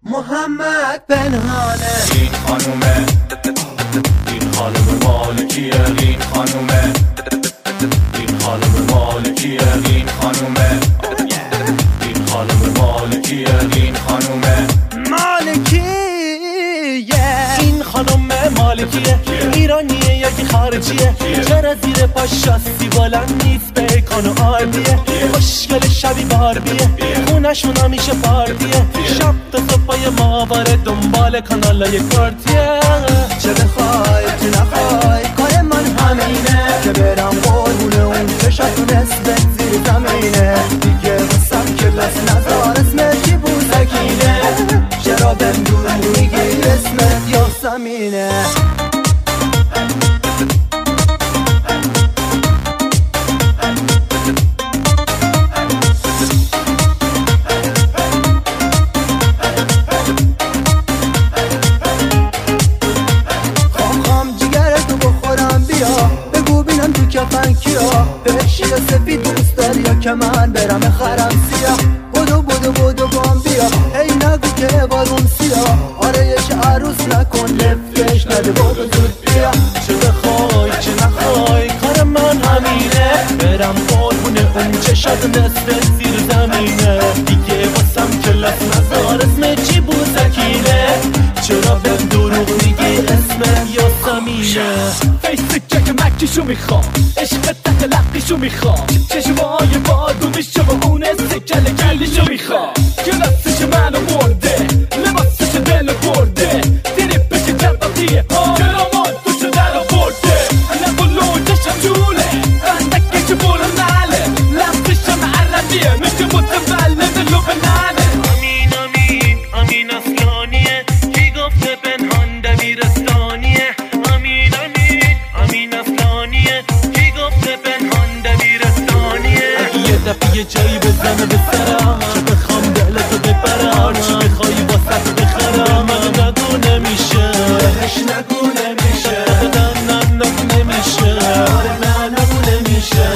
محمد پنهانه. این خانومه، این خانوم مالکیه، این خانومه، این خانوم مالکیه، این خانومه، این خانوم مالکیه، این خانومه مالکیه. این خانم مالکیه، ایرانیه یکی خارجیه، چرا زیر پاش شاسی بلند نیست بیکان و آردیه، خوشگل شبی باربیه، خونشون همیشه پارتیه، شب تا صبحای ماهواره دنبال کانالای کارتیه. چه بخوای چه نخوای کار من همینه، که برم قربونه اون چشاتون اسمت زیر زمینه، دیگه بسم کلاس نزار اسمت کی بوزکینه، چرا بندور میگی اسمت یاسمینه. کفن کیا بهشی سفید دوست داری یا که من برم خرم سیاه، بودو بودو بودو بام بیا، ای نگو که بارون سیاه، آره یک عروس نکن لفتش نده بودو زود بیا. چه بخوای چه نخوای کار من همینه، برم قربونه اون چشات نصف زیر زمینه، دیگه واسم کلاس نزار اسم چی بوزکینه، چرا به دروغ میگی اسم یاسمینه. فیس که مکیشو میخوام، عشق تحت لقیشو میخوام، چشمای بادومیشو با اون سکل کلیشو میخوام، کلاسش منو برده، لباسش دل برده، تریپش جباتیه، کرامات توشو در آورده، نبولو چشم جوله، بندکش بولو ناله، لبسش عربیه مثل متولد لبنانه. امین امین امین اصلانیه، کی گفته پنهان دبیرستانیه، امین امین امین اصلانیه، کی گفته پنهان دبیرستانیه. اگه یه دفعه یه جایی بزنه به سرم، چه بخوام دلتو ببرم، چی بخوای واسه بخرم، من نگو نمیشه، بهش نگو نمیشه، نه نگو نمیشه، نه نگو نمیشه.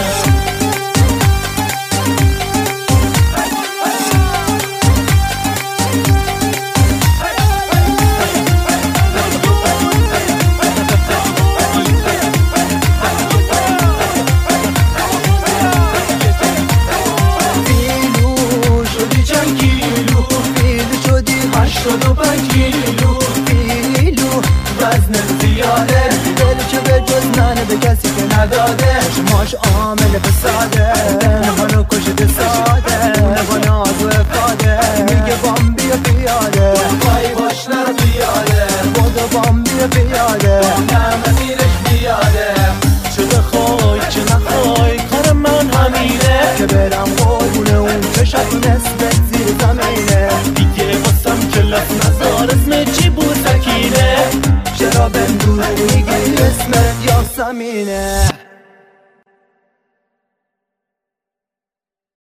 شد و 5 کیلو فیلو وزن زیاده، دلی که به جز ننه به کسی که نداده، شماش عامل فساده، نهانو کشده ساده، نگاه ناز و افاده، میگه بام بیا پیاده، پایی باش نرو بیاده، بودو بام بیا پیاده، نه مسیرش بیاده. چه بخوای چه نخوای کار من همینه، که برم قربونه اون چشاتون اسمت زیر زمینه، دیگه واسم کلاس نزار اسم چی بوزکینه، چرا بندور میگی اسمت یاسمینه.